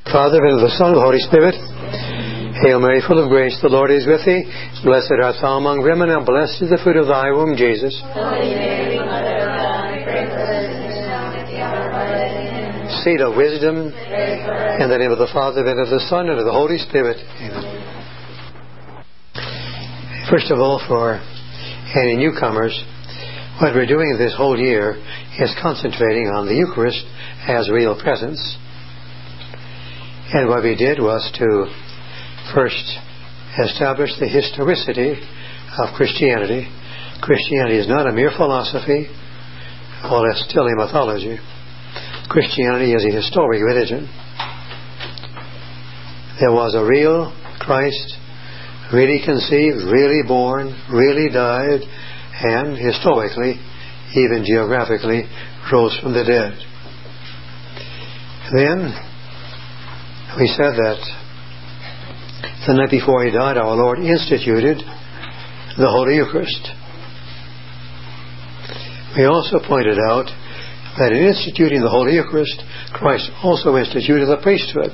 Father, and of the Son, and of the Holy Spirit. Hail Mary, full of grace, the Lord is with thee. Blessed art thou among women, and blessed is the fruit of thy womb, Jesus. Holy Mary, Mother of God, pray for us sinners now and at the hour of our death. Amen. Seed of wisdom, in the name of the Father, and of the Son, and of the Holy Spirit. Amen. First of all, for any newcomers, what we're doing this whole year is concentrating on the Eucharist as real presence. And what we did was to first establish the historicity of Christianity. Christianity is not a mere philosophy, or it's still a mythology. Christianity is a historic religion. There was a real Christ, really conceived, really born, really died, and historically, even geographically, rose from the dead. Then we said that the night before he died, our Lord instituted the Holy Eucharist. We also pointed out that in instituting the Holy Eucharist, Christ also instituted the priesthood.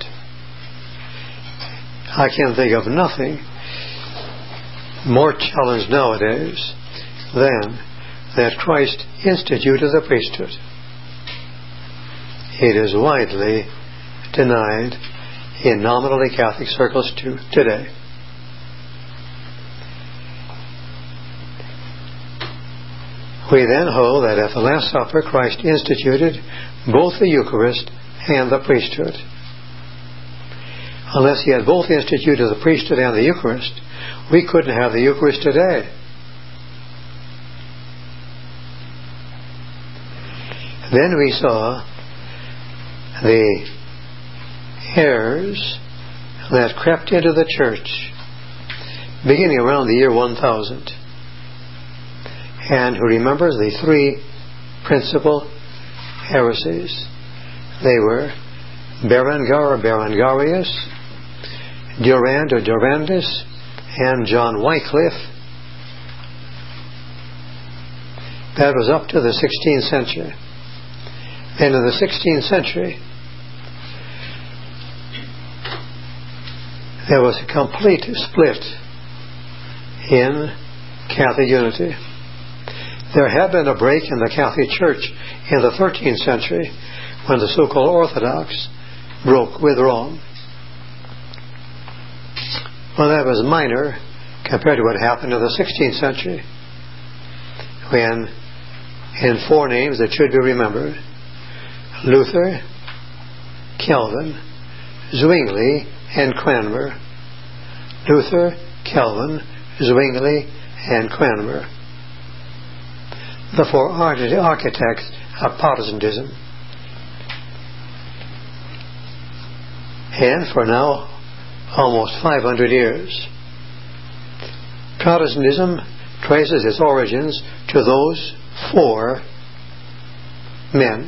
I can think of nothing more challenged nowadays than that Christ instituted the priesthood. It is widely denied in nominally Catholic circles today. We then hold that at the Last Supper Christ instituted both the Eucharist and the priesthood. Unless he had both instituted the priesthood and the Eucharist, we couldn't have the Eucharist today. Then we saw the errors that crept into the church beginning around the year 1000. And who remembers the three principal heresies? They were Berengar or Berengarius, Durand or Durandus, and John Wycliffe. That was up to the 16th century. And in the 16th century, there was a complete split in Catholic unity. There had been a break in the Catholic Church in the 13th century when the so-called Orthodox broke with Rome. Well, that was minor compared to what happened in the 16th century when, in four names that should be remembered, Luther, Calvin, Zwingli, and Cranmer. Luther, Calvin, Zwingli, and Cranmer. The four architects of Protestantism. And for now, almost 500 years, Protestantism traces its origins to those four men.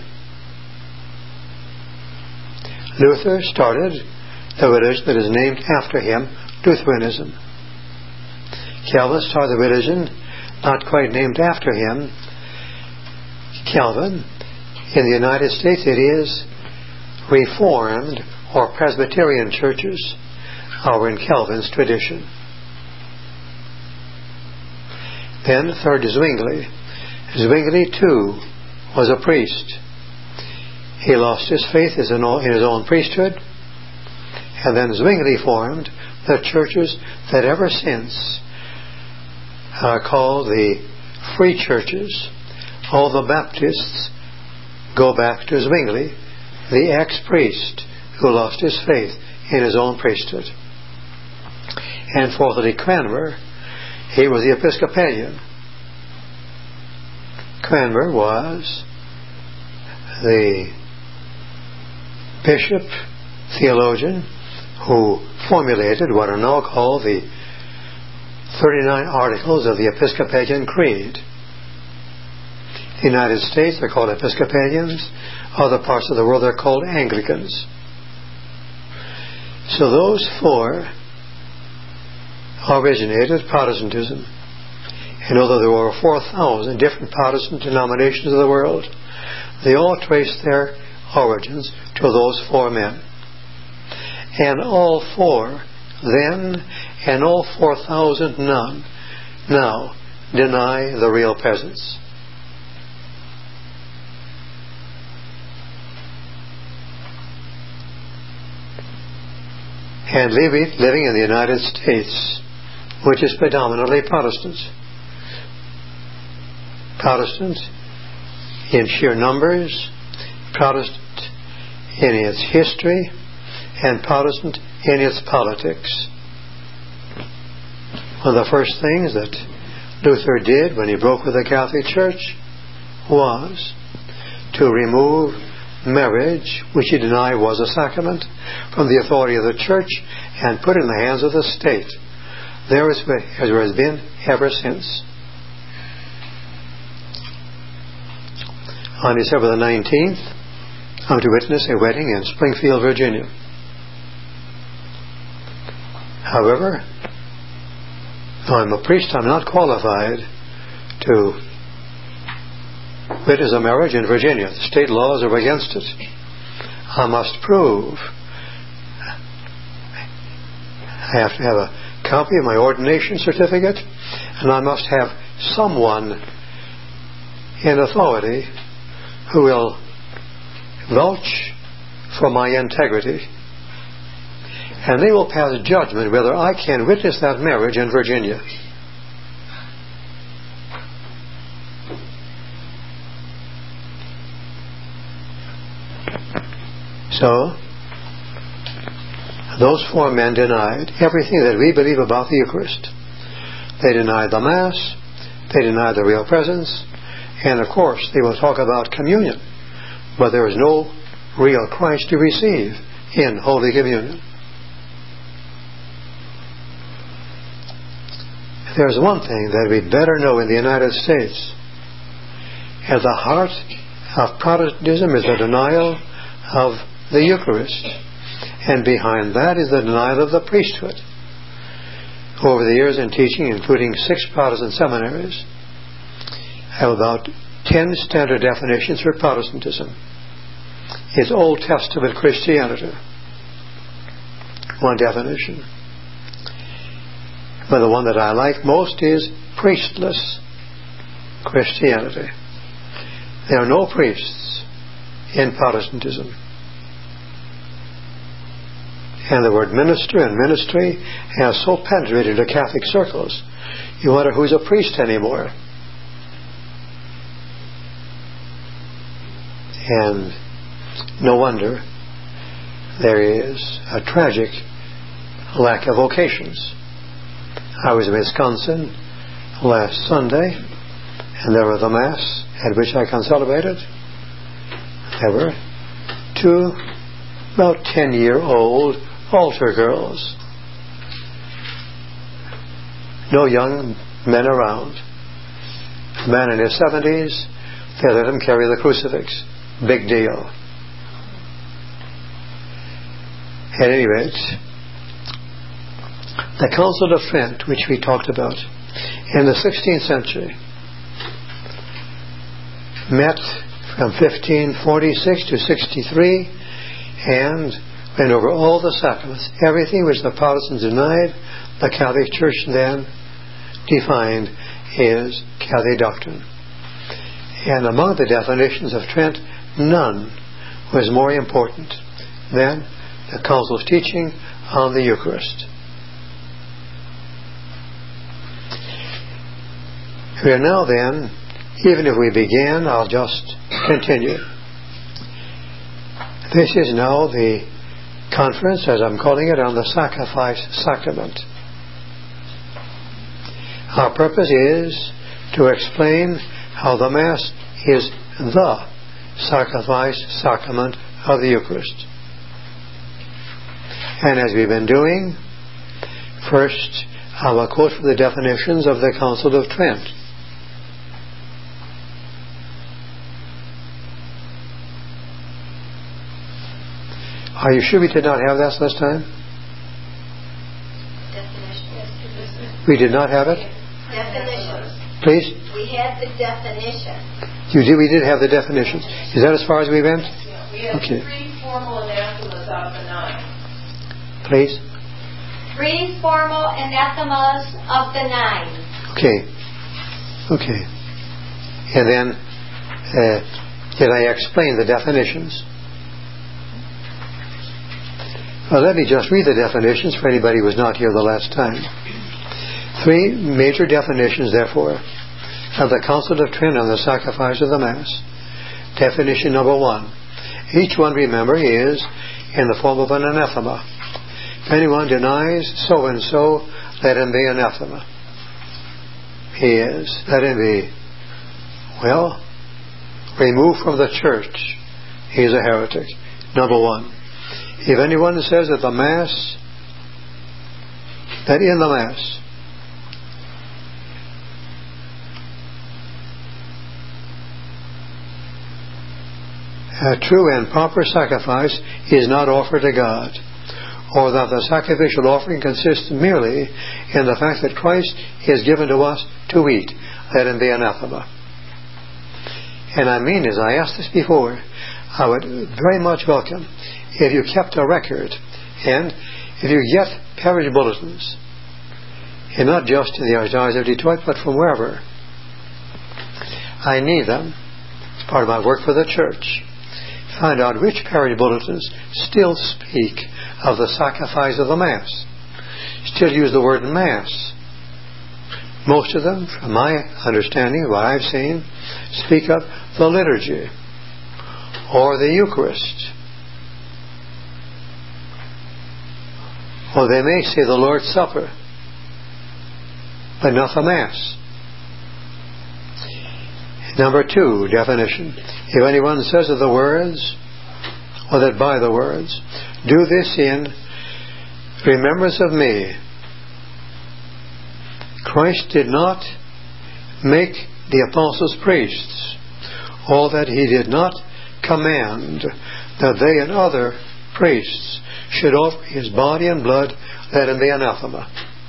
Luther started the religion that is named after him, Lutheranism. Calvin started the religion not quite named after him, Calvin. In the United States it is Reformed or Presbyterian churches are in Calvin's tradition. Then third is Zwingli. Zwingli too was a priest. He lost his faith in his own priesthood. And then Zwingli formed the churches that ever since are called the Free Churches. All the Baptists go back to Zwingli, the ex-priest who lost his faith in his own priesthood. And fourthly, Cranmer, he was the Episcopalian. Cranmer was the bishop, theologian, who formulated what are now called the 39 Articles of the Episcopalian Creed. In the United States they're called Episcopalians. Other parts of the world they're called Anglicans. So those four originated Protestantism. And although there were 4,000 different Protestant denominations of the world, they all traced their origins to those four men. and all 4 then, and all 4,000 now deny the real presence. And living in the United States, which is predominantly Protestant in sheer numbers, Protestant in its history, and Protestant in its politics. One of the first things that Luther did when he broke with the Catholic Church was to remove marriage, which he denied was a sacrament, from the authority of the Church and put it in the hands of the state. There has been ever since. On December the 19th, I'm to witness a wedding in Springfield, Virginia. However, though I'm a priest, I'm not qualified to witness a marriage in Virginia. The state laws are against it. I must prove. I have to have a copy of my ordination certificate, and I must have someone in authority who will vouch for my integrity, and they will pass judgment whether I can witness that marriage in Virginia. So, those 4 men denied everything that we believe about the Eucharist. They denied the Mass, they denied the real presence, and of course they will talk about communion, but there is no real Christ to receive in Holy Communion. There's one thing that we'd better know in the United States. At the heart of Protestantism is the denial of the Eucharist, and behind that is the denial of the priesthood. Over the years in teaching, including 6 Protestant seminaries, I have about 10 standard definitions for Protestantism. It's Old Testament Christianity. One definition. But the one that I like most is priestless Christianity. There are no priests in Protestantism. And the word minister and ministry has so penetrated into Catholic circles, you wonder who's a priest anymore. And no wonder there is a tragic lack of vocations. I was in Wisconsin last Sunday, and there was the Mass at which I celebrated. There were 2 about 10-year-old altar girls. No young men around. A man in his 70s, they let him carry the crucifix. Big deal. At any rate, the Council of Trent, which we talked about, in the 16th century, met from 1546 to 63 and went over all the sacraments. Everything which the Protestants denied, the Catholic Church then defined as Catholic doctrine. And among the definitions of Trent, none was more important than the Council's teaching on the Eucharist. We are now then, even if we began, I'll just continue. This is now the conference, as I'm calling it, on the sacrifice sacrament. Our purpose is to explain how the Mass is the sacrifice sacrament of the Eucharist. And as we've been doing, first I will quote from the definitions of the Council of Trent. Are you sure we did not have that last time? Definition. We did not have it? Definitions. Please? We had the definition. We did have the definitions. Is that as far as we went? We have 3 formal anathemas out of the 9. Please. 3 formal anathemas of the 9. Okay. And then, did I explain the definitions? Well, let me just read the definitions for anybody who was not here the last time. 3 major definitions, therefore, of the Council of Trent on the sacrifice of the Mass. Definition number 1. Each one, remember, is in the form of an anathema. If anyone denies so-and-so, let him be anathema. He is. Let him be, well, removed from the church. He is a heretic. Number 1. If anyone says that in the Mass, a true and proper sacrifice is not offered to God, or that the sacrificial offering consists merely in the fact that Christ is given to us to eat, let him be anathema. And I mean, as I asked this before, I would very much welcome if you kept a record, and if you get parish bulletins, and not just in the Archdiocese of Detroit, but from wherever. I need them. It's part of my work for the church. Find out which parish bulletins still speak of the sacrifice of the Mass, still use the word Mass. Most of them, from my understanding, what I've seen, speak of the liturgy or the Eucharist. Or they may say the Lord's Supper, but not the Mass. Number 2, definition. If anyone says of the words, or that by the words, do this in remembrance of me. Christ did not make the apostles priests, or that he did not command that they and other priests should offer his body and blood, let him be anathema.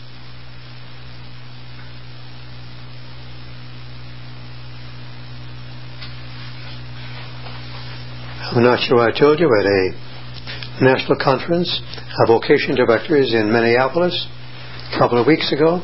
I'm not sure I told you at a national conference of vocation directors in Minneapolis a couple of weeks ago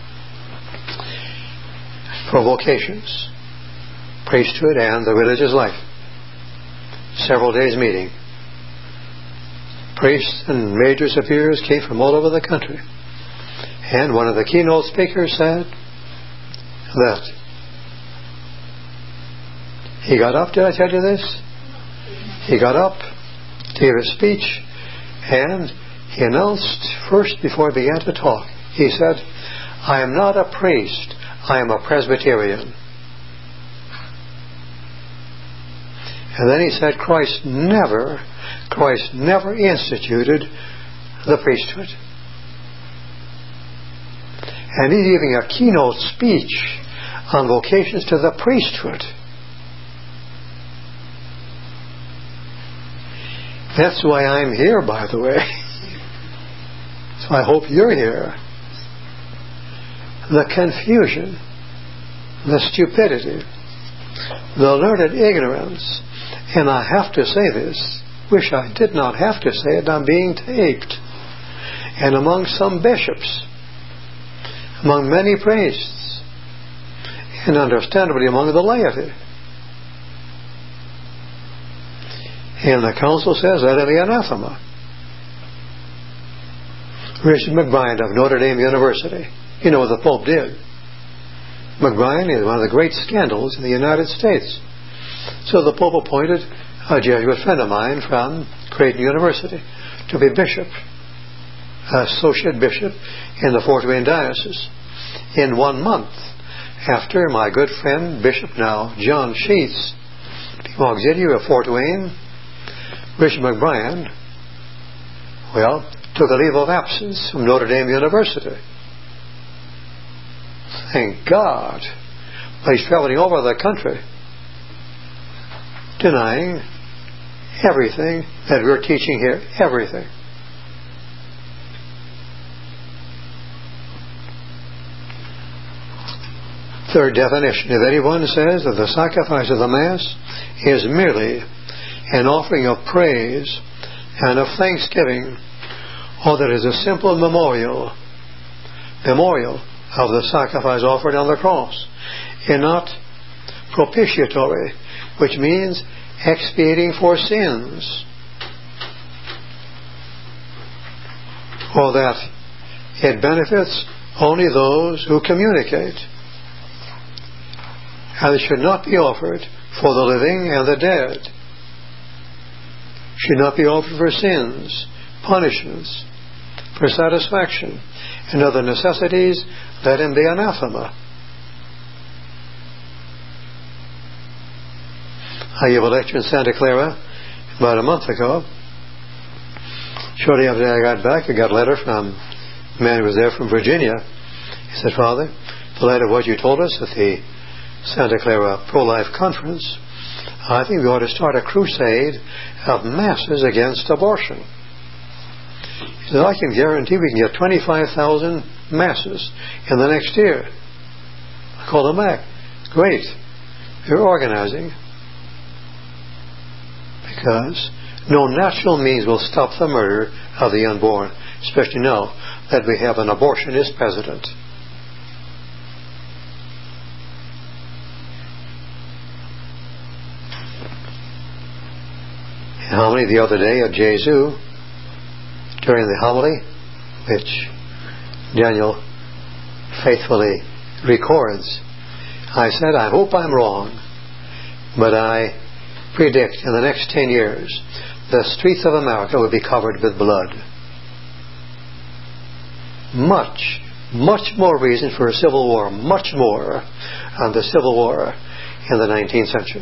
for vocations, priesthood and the religious life. Several days meeting. Priests and major superiors came from all over the country. And one of the keynote speakers said that he got up, did I tell you this? He got up, gave a speech, and he announced first before he began to talk, he said, I am not a priest, I am a Presbyterian. And then he said Christ never instituted the priesthood. And he's giving a keynote speech on vocations to the priesthood. That's why I'm here, by the way. So I hope you're here. The confusion, the stupidity, the learned ignorance, and I have to say this, wish I did not have to say it, I'm being taped, and among some bishops, among many priests, and understandably among the laity. And the council says that be anathema. Richard McBride of Notre Dame University. You know what the Pope did. McBride is one of the great scandals in the United States. So the Pope appointed a Jesuit friend of mine from Creighton University to be bishop, associate bishop in the Fort Wayne Diocese. In 1 month after my good friend, Bishop now, John Sheets, became auxiliary of Fort Wayne, Richard McBride, took a leave of absence from Notre Dame University. Thank God. But he's traveling over the country, denying everything that we're teaching here. Everything. Third definition. If anyone says that the sacrifice of the Mass is merely an offering of praise and of thanksgiving, or that is a simple memorial of the sacrifice offered on the cross, and not propitiatory, which means expiating for sins, or that it benefits only those who communicate, and it should not be offered for the living and the dead, should not be offered for sins, punishments, for satisfaction, and other necessities. Let him be anathema. I gave a lecture in Santa Clara about a month ago. Shortly after I got back, I got a letter from a man who was there from Virginia. He said, "Father, the light of what you told us at the Santa Clara Pro-Life Conference, I think we ought to start a crusade of masses against abortion." He said, "I can guarantee we can get 25,000 masses in the next year." I called him back. "Great. You're organizing." Because no natural means will stop the murder of the unborn, especially now that we have an abortionist president. And homily the other day at Jesu, during the homily, which Daniel faithfully records, I said, "I hope I'm wrong, but I predict in the next 10 years the streets of America will be covered with blood." Much, much more reason for a civil war, much more than the civil war in the 19th century.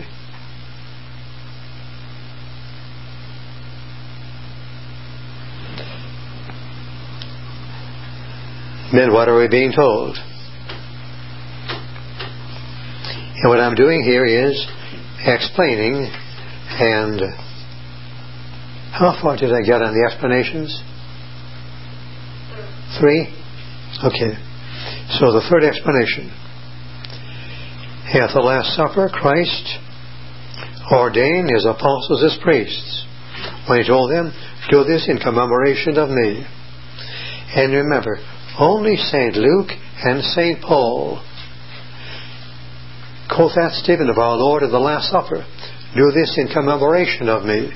Then what are we being told? And what I'm doing here is explaining, and how far did I get on the explanations? 3? Okay. So the third explanation. At the Last Supper, Christ ordained His apostles as priests when He told them, "Do this in commemoration of me." And remember, only St. Luke and St. Paul quote that statement of our Lord at the Last Supper, "Do this in commemoration of me."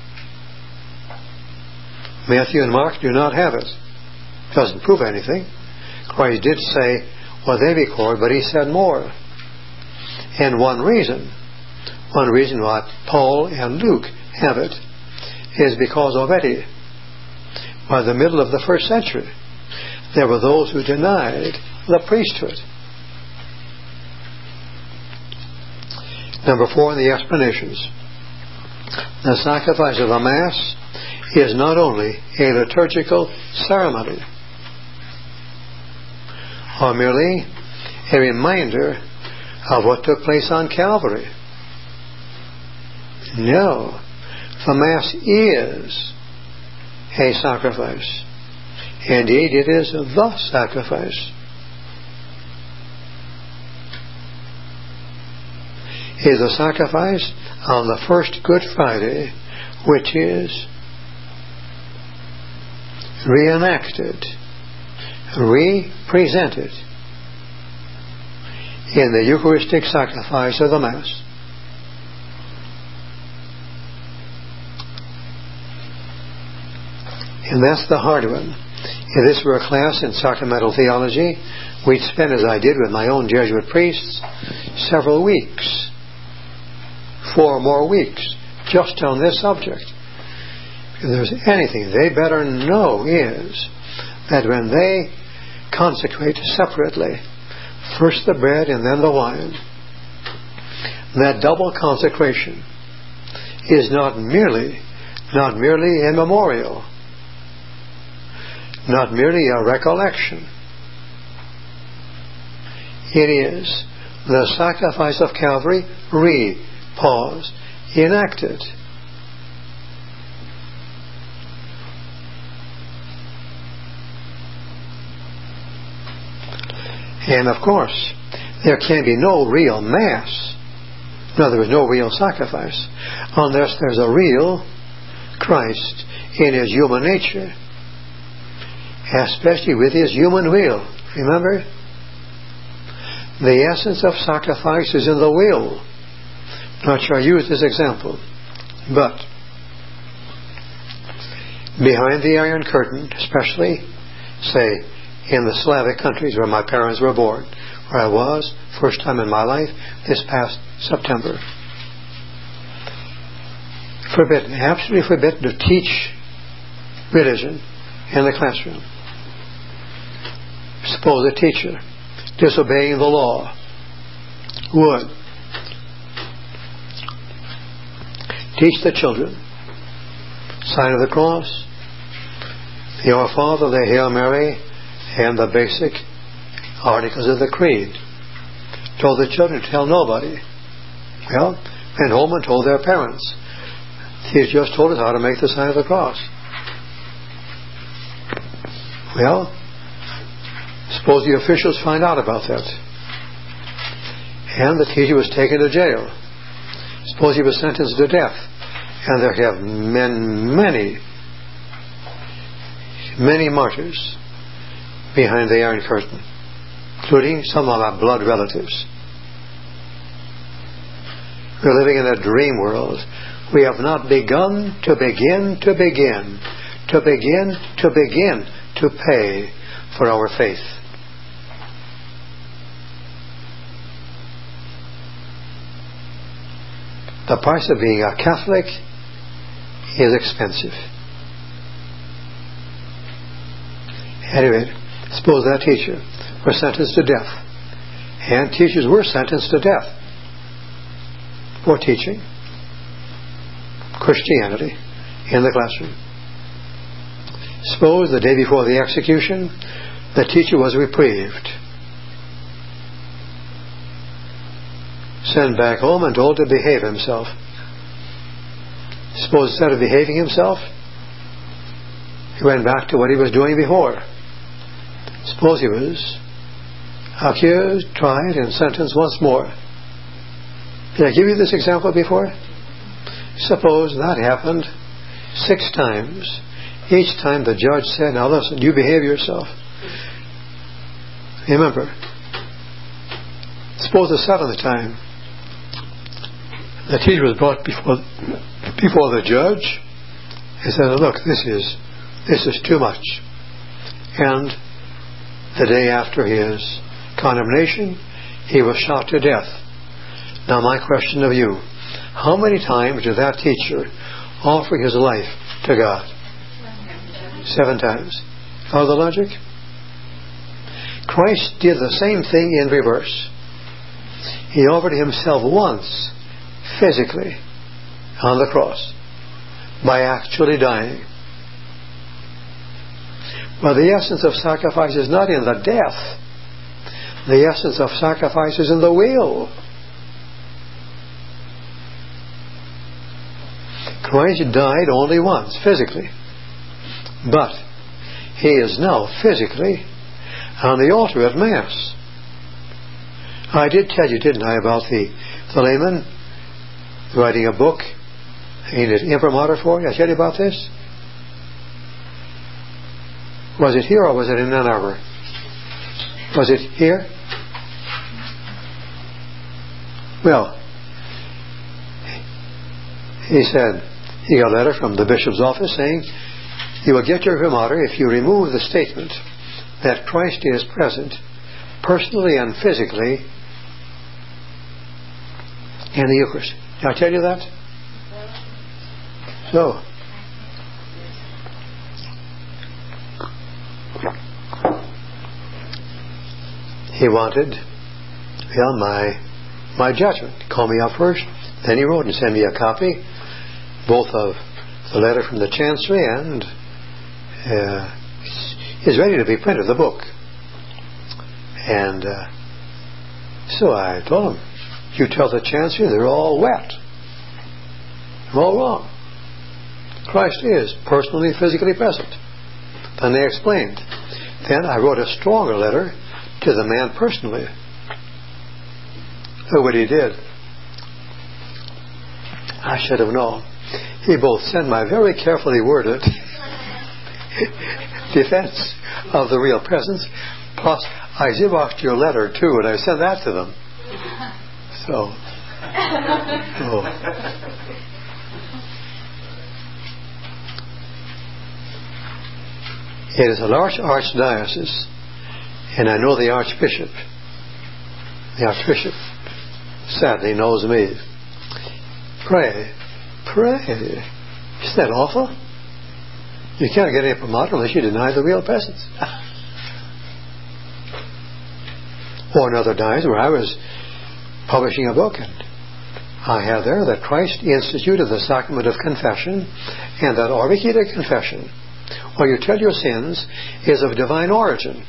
Matthew and Mark do not have it. Doesn't prove anything. Christ did say what they record, but He said more. And one reason why Paul and Luke have it is because already by the middle of the 1st century there were those who denied the priesthood. Number 4 in the explanations. The sacrifice of the Mass is not only a liturgical ceremony or merely a reminder of what took place on Calvary. No, the Mass is a sacrifice. Indeed, it is the sacrifice. It is a sacrifice on the first Good Friday, which is reenacted, represented in the Eucharistic sacrifice of the Mass. And that's the hard one. If this were a class in sacramental theology, we'd spend, as I did with my own Jesuit priests, several weeks, 4 more weeks, just on this subject. If there's anything they better know is that when they consecrate separately, first the bread and then the wine, that double consecration is not merely a memorial, not merely a recollection. It is the sacrifice of Calvary enacted. And of course, there can be no real Mass. In other words, no real sacrifice, unless there's a real Christ in His human nature especially with his human will. Remember? The essence of sacrifice is in the will. Not sure I use this example, but behind the Iron Curtain, especially, say, in the Slavic countries where my parents were born, where I was, first time in my life, this past September. Forbidden, absolutely forbidden to teach religion in the classroom. Suppose a teacher, disobeying the law, would teach the children sign of the cross, the Our Father, the Hail Mary, and the basic articles of the Creed. Told the children to tell nobody. Well, went home and told their parents. He's just told us how to make the sign of the cross. Well, suppose the officials find out about that. And the teacher was taken to jail. Suppose he was sentenced to death. And there have many martyrs behind the Iron Curtain, including some of our blood relatives. We're living in a dream world. We have not begun to pay for our faith. The price of being a Catholic is expensive. Anyway, suppose that teacher was sentenced to death. And teachers were sentenced to death for teaching Christianity in the classroom. Suppose the day before the execution, the teacher was reprieved, sent back home and told to behave himself. Suppose instead of behaving himself, he went back to what he was doing before. Suppose he was accused, tried, and sentenced once more. Did I give you this example before? Suppose that happened 6 times. Each time the judge said, now listen, you behave yourself. Remember, suppose the 7th time the teacher was brought before the judge. He said, look, this is too much. And the day after his condemnation, he was shot to death. Now my question of you, how many times did that teacher offer his life to God? 7 times. Follow the logic? Christ did the same thing in reverse. He offered himself once, physically, on the cross, by actually dying. Well, the essence of sacrifice is not in the death. The essence of sacrifice is in the will. Christ died only once, physically. But he is now physically on the altar at Mass. I did tell you, didn't I, about the layman writing a book, he needed imprimatur for it. I tell you about this? Was it here or was it in Ann Arbor? Was it here? Well, he said he got a letter from the bishop's office saying, you will get your imprimatur if you remove the statement that Christ is present personally and physically in the Eucharist. Did I tell you that? So, he wanted, my judgment. He called me up first, then he wrote and sent me a copy, both of the letter from the Chancery and is ready to be printed, the book. And so I told him, you tell the Chancery they're all wet. They're all wrong. Christ is personally, physically present. And they explained. Then I wrote a stronger letter to the man personally. Look what he did. I should have known. He both sent my very carefully worded defense of the real presence. Plus, I Xeroxed your letter too, and I sent that to them. So, It is a large archdiocese, and I know the Archbishop. The Archbishop sadly knows me. Pray. Isn't that awful? You can't get any promoter unless you deny the real presence. Or another diocese where I was publishing a book, and I have there that Christ instituted the sacrament of confession, and that auricular confession, where you tell your sins, is of divine origin.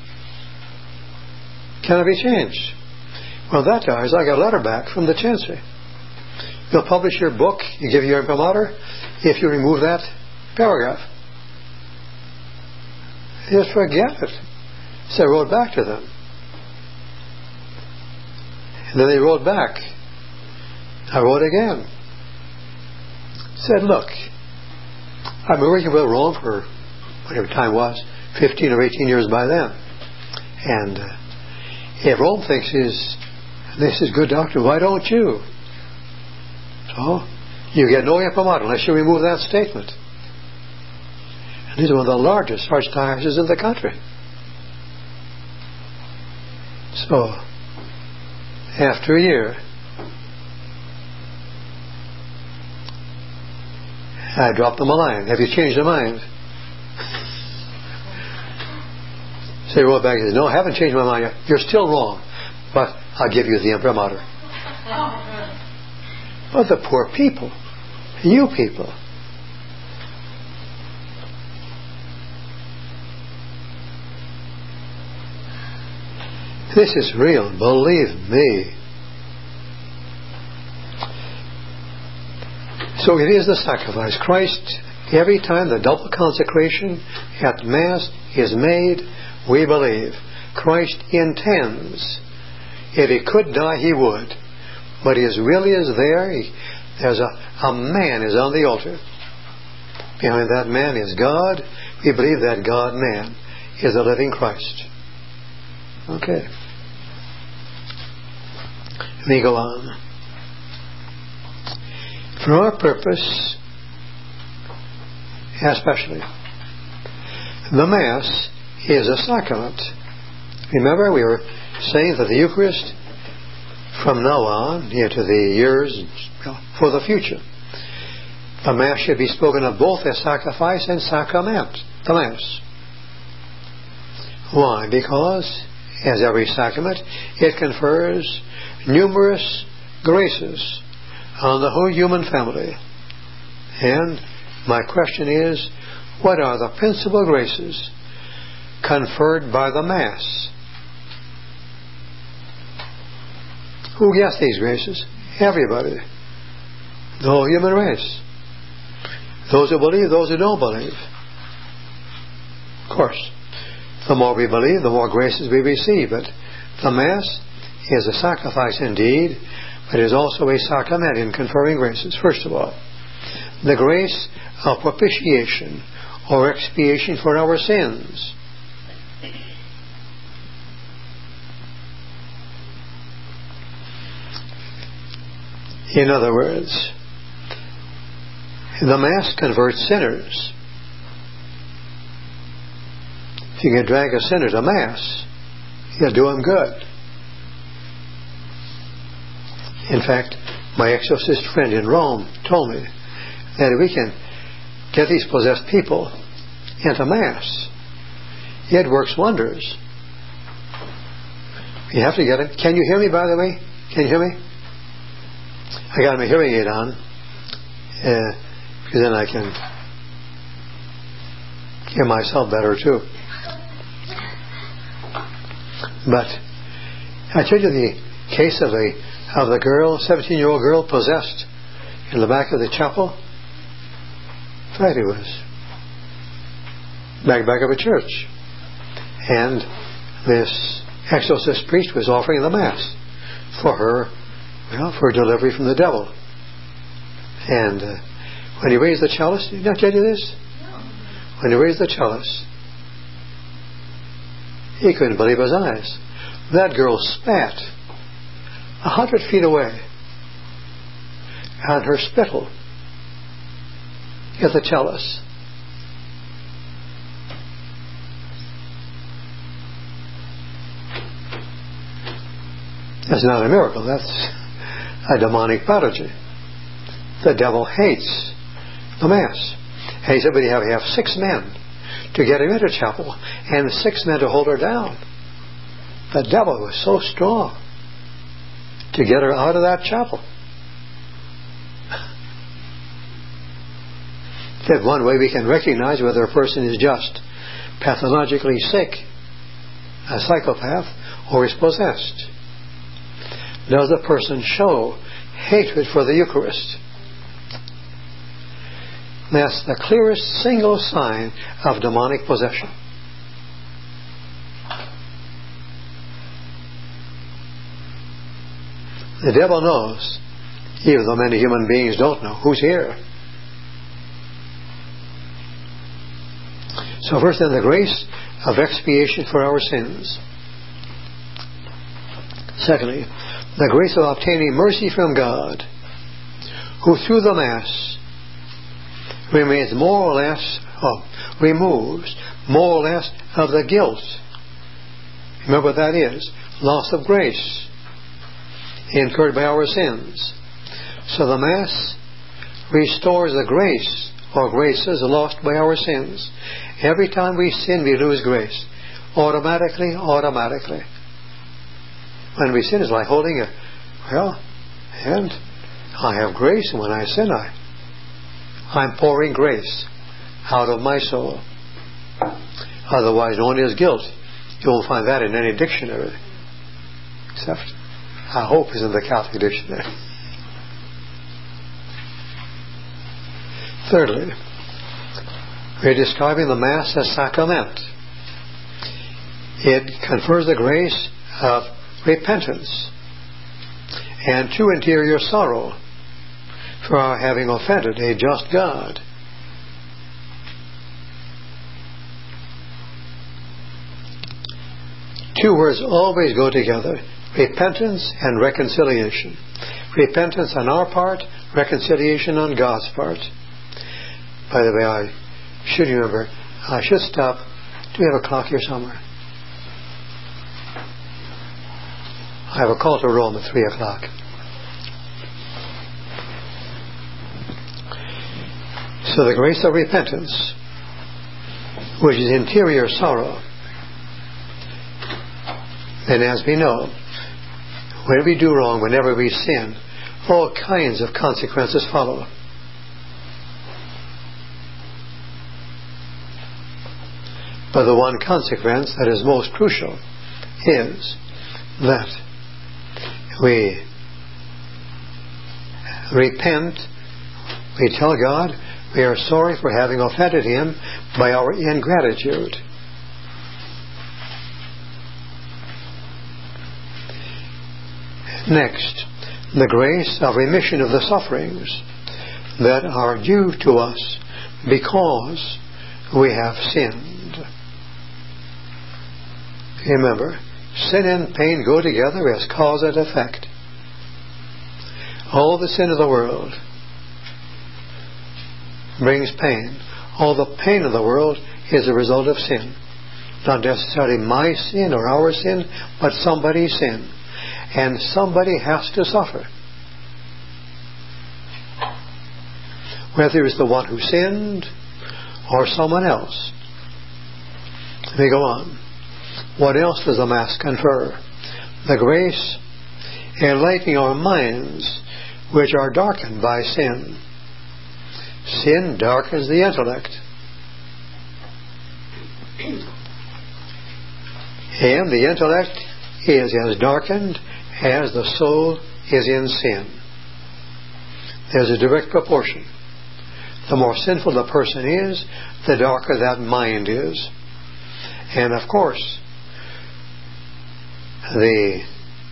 Cannot be changed. Well, that diocese, I got a letter back from the Chancery. You'll publish your book, you give your imprimatur, if you remove that paragraph. Just forget it. So I wrote back to them. And then they wrote back. I wrote again. Said, look, I've been working with Rome for whatever time was, 15 or 18 years by then. And if Rome thinks this is good doctrine, why don't you? So, you get no imprimatur unless you remove that statement. And these are one of the largest archdioceses in the country. So, after a year, I dropped them a line. Have you changed your mind? So he wrote back and said, no, I haven't changed my mind yet. You're still wrong, but I'll give you the imprimatur. But the poor people, you people, this is real, believe me. So it is the sacrifice. Christ, every time the double consecration at Mass is made, we believe. Christ intends. If he could die, he would. But he really is there. There's a man is on the altar. Behind that man is God. We believe that God-man is the living Christ. Okay. Let me go on. For our purpose, especially, the Mass is a sacrament. Remember, we were saying that the Eucharist, from now on, into the years for the future, the Mass should be spoken of both as sacrifice and sacrament, the Mass. Why? Because, as every sacrament, it confers numerous graces on the whole human family. And my question is, what are the principal graces conferred by the Mass? Who gets these graces? Everybody. The whole human race. Those who believe, those who don't believe. Of course, the more we believe, the more graces we receive. But the Mass is a sacrifice indeed, but it is also a sacrament in conferring graces. First of all, the grace of propitiation or expiation for our sins. In other words, the Mass converts sinners. If you can drag a sinner to Mass, you'll do him good. In fact, my exorcist friend in Rome told me that if we can get these possessed people into Mass, it works wonders. You have to get it. Can you hear me, by the way? Can you hear me? I got my hearing aid on, because then I can hear myself better too. But I tell you the case of the girl, 17-year-old girl possessed in the back of the chapel. In fact, it was back of a church, and this exorcist priest was offering the Mass for her. Well, for delivery from the devil. And when he raised the chalice, did I tell you this? When he raised the chalice, He couldn't believe his eyes. That girl spat 100 feet away, and her spittle hit the chalice. That's not a miracle. That's a demonic prodigy. The devil hates the Mass. And he said, but you have 6 men to get him into chapel, and 6 men to hold her down. The devil was so strong to get her out of that chapel. That one way we can recognize whether a person is just pathologically sick, a psychopath, or is possessed. Does the person show hatred for the Eucharist? That's the clearest single sign of demonic possession. The devil knows, even though many human beings don't know, who's here. So first, then, the grace of expiation for our sins. Secondly, the grace of obtaining mercy from God, who through the Mass removes more or less of the guilt. Remember what that is. Loss of grace incurred by our sins. So the Mass restores the grace or graces lost by our sins. Every time we sin, we lose grace. Automatically. When we sin, it's like holding and I have grace, and when I sin, I'm pouring grace out of my soul. Otherwise known as guilt. You won't find that in any dictionary. Except, I hope, is in the Catholic dictionary. Thirdly, we're describing the Mass as sacrament. It confers the grace of repentance and true interior sorrow for our having offended a just God. Two words always go together: repentance and reconciliation. Repentance on our part, reconciliation on God's part. By the way, I should remember, I should stop. Do we have a clock here somewhere? I have a call to Rome at 3 o'clock. So the grace of repentance, which is interior sorrow. And as we know, when we do wrong, whenever we sin, all kinds of consequences follow. But the one consequence that is most crucial is that we repent, we tell God we are sorry for having offended Him by our ingratitude. Next, the grace of remission of the sufferings that are due to us because we have sinned. Remember, sin and pain go together as cause and effect. All the sin of the world brings pain. All the pain of the world is a result of sin. Not necessarily my sin or our sin, but somebody's sin. And somebody has to suffer. Whether it's the one who sinned or someone else. Let me go on. What else does the Mass confer? The grace enlightening our minds which are darkened by sin. Sin darkens the intellect. And the intellect is as darkened as the soul is in sin. There's a direct proportion. The more sinful the person is, the darker that mind is. And of course, the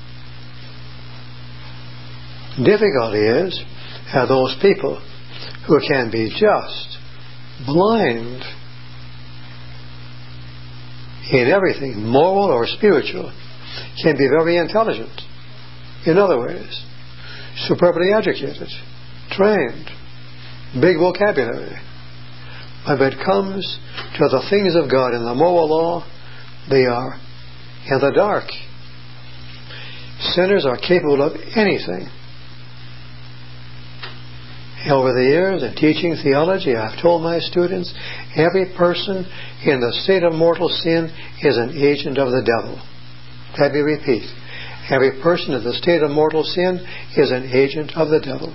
difficulty is those people who can be just blind in everything, moral or spiritual, can be very intelligent. In other ways, superbly educated, trained, big vocabulary. But when it comes to the things of God and the moral law, they are in the dark. Sinners are capable of anything. Over the years in teaching theology, I've told my students, every person in the state of mortal sin is an agent of the devil. Let me repeat. Every person in the state of mortal sin is an agent of the devil.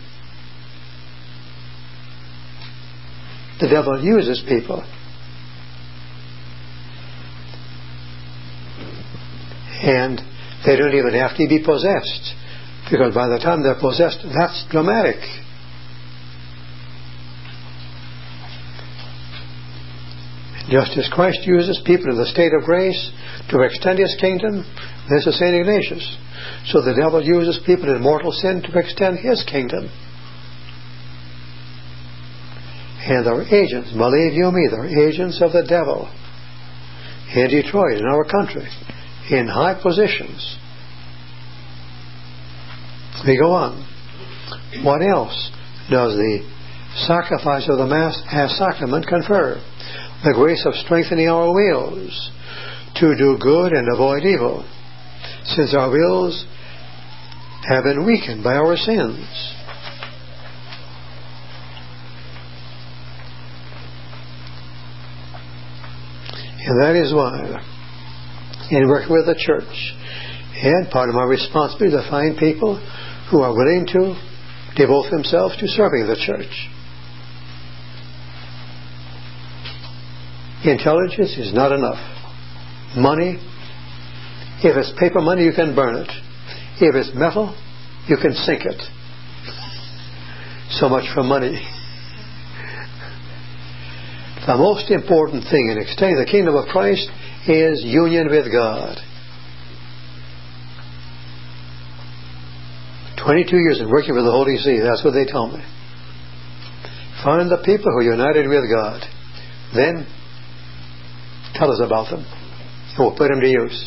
The devil uses people. And they don't even have to be possessed, because by the time they're possessed, that's dramatic. Just as Christ uses people in the state of grace to extend His kingdom, this is St. Ignatius. So the devil uses people in mortal sin to extend his kingdom. And they're agents, believe you me, they're agents of the devil. In Detroit, in our country, in high positions. We go on. What else does the sacrifice of the Mass as sacrament confer? The grace of strengthening our wills to do good and avoid evil, since our wills have been weakened by our sins. And that is why, in working with the church, and part of my responsibility to find people who are willing to devote themselves to serving the church. Intelligence is not enough. Money, if it's paper money, you can burn it. If it's metal, you can sink it. So much for money. The most important thing in extending the kingdom of Christ is union with God. 22 years in working with the Holy See, that's what they tell me. Find the people who are united with God. Then tell us about them. And we'll put them to use.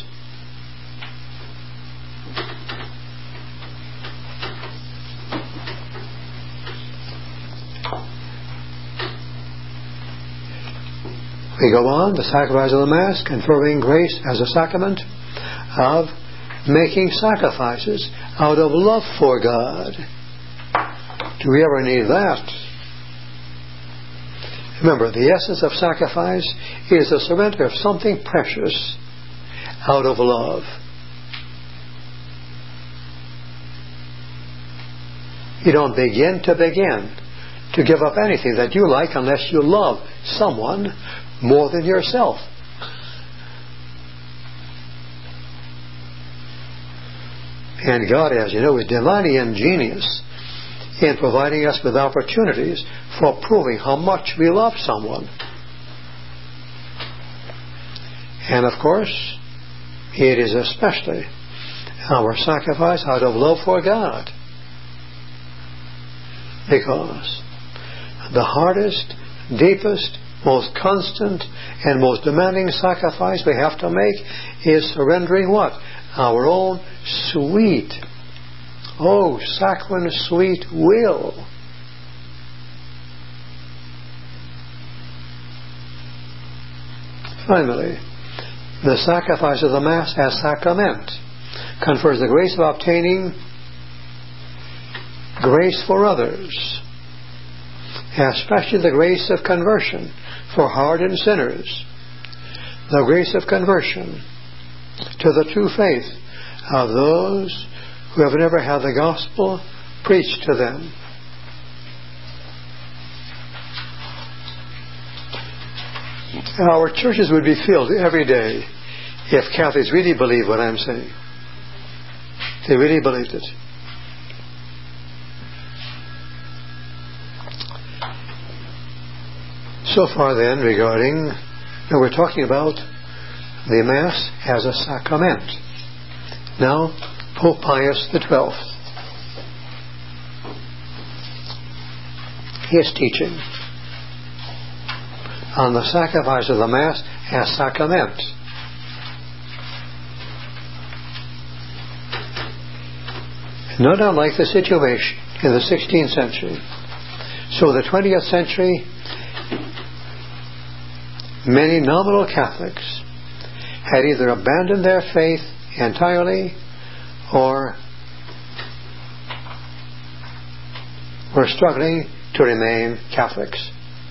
We go on, the sacrifice of the Mass, conferring grace as a sacrament of making sacrifices out of love for God. Do we ever need that? Remember, the essence of sacrifice is the surrender of something precious out of love. You don't begin to give up anything that you like unless you love someone more than yourself. And God, as you know, is divinely ingenious in providing us with opportunities for proving how much we love someone. And of course, it is especially our sacrifice out of love for God. Because the hardest, deepest, most constant, and most demanding sacrifice we have to make is surrendering what? Our own sweet, saccharine sweet will. Finally, the sacrifice of the Mass as sacrament confers the grace of obtaining grace for others, especially the grace of conversion for hardened sinners, the grace of conversion to the true faith of those who have never had the gospel preached to them. Our churches would be filled every day if Catholics really believed what I'm saying. They really believed it. So far then, regarding, now we're talking about the Mass as a sacrament. Now, Pope Pius XII, his teaching on the sacrifice of the Mass as sacrament. Not unlike the situation in the 16th century. So the 20th century, many nominal Catholics had either abandoned their faith entirely or were struggling to remain Catholics.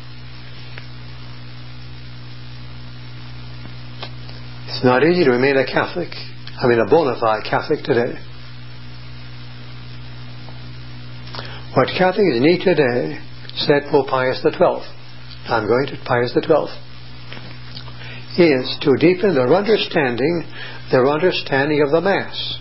It's not easy to remain a Catholic, a bona fide Catholic today. What Catholics need today, said Pope Pius XII, I'm going to Pius XII, is to deepen their understanding of the Mass,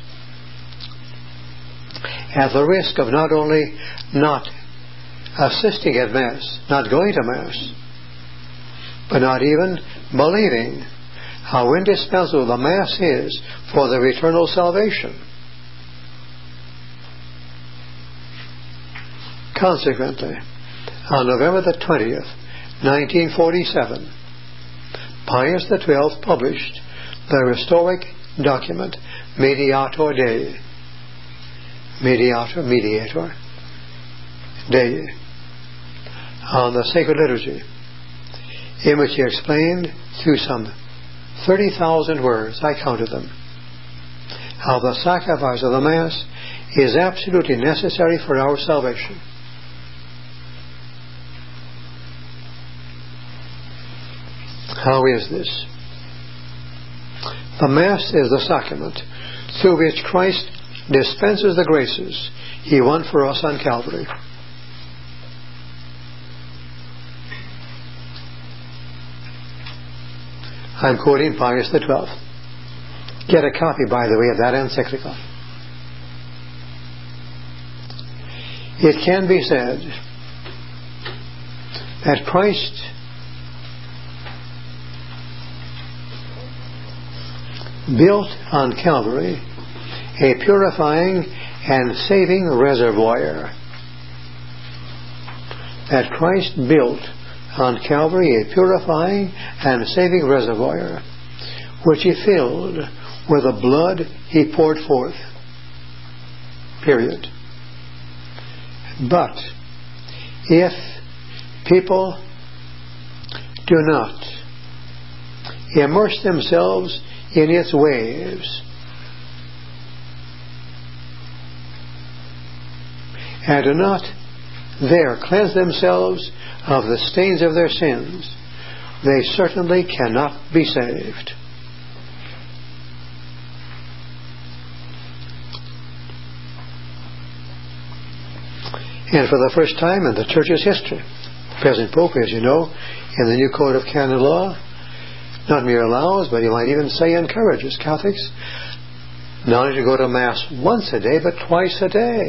at the risk of not only not assisting at Mass, not going to Mass, but not even believing how indispensable the Mass is for their eternal salvation. Consequently, on November the 20th, 1947, Pius XII published the historic document Mediator Dei, Mediator Dei, on the sacred liturgy, in which he explained through some 30,000 words, I counted them, how the sacrifice of the Mass is absolutely necessary for our salvation. How is this? The Mass is the sacrament through which Christ dispenses the graces He won for us on Calvary. I'm quoting Pius XII. Get a copy, by the way, of that encyclical. It can be said that Christ built on Calvary a purifying and saving reservoir. That Christ built on Calvary a purifying and saving reservoir, which He filled with the blood He poured forth. Period. But if people do not immerse themselves in its waves and do not there cleanse themselves of the stains of their sins, they certainly cannot be saved. And for the first time in the Church's history, the present Pope, as you know, in the new Code of Canon Law, not mere allows, but you might even say encourages Catholics not only to go to Mass once a day, but twice a day,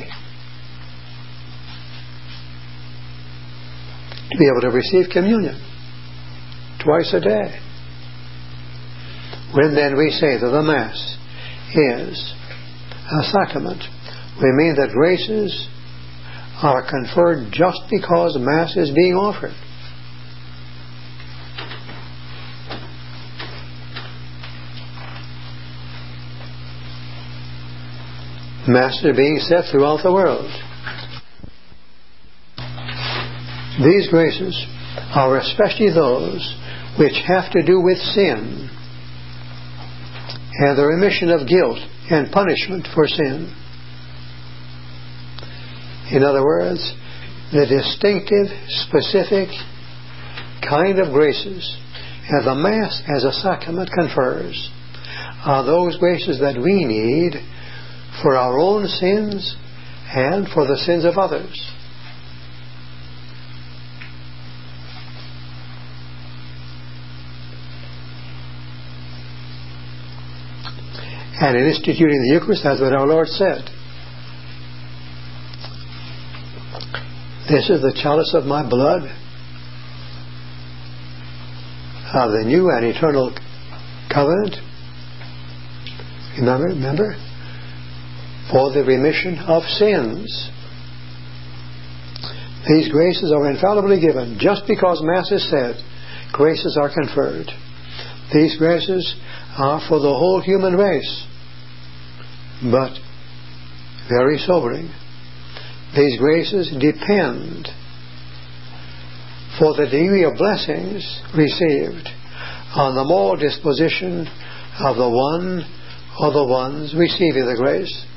to be able to receive communion twice a day. When then we say that the Mass is a sacrament, we mean that graces are conferred just because Mass is being offered. Mass are being said throughout the world. These graces are especially those which have to do with sin and the remission of guilt and punishment for sin. In other words, the distinctive, specific kind of graces that the Mass as a sacrament confers are those graces that we need for our own sins and for the sins of others. And in instituting the Eucharist, that's what our Lord said. This is the chalice of my blood of the new and eternal covenant. Remember? For the remission of sins. These graces are infallibly given just because Mass is said. Graces are conferred. These graces are for the whole human race. But Very sobering. These graces depend for the degree of blessings received on the moral disposition of the one or the ones receiving the grace.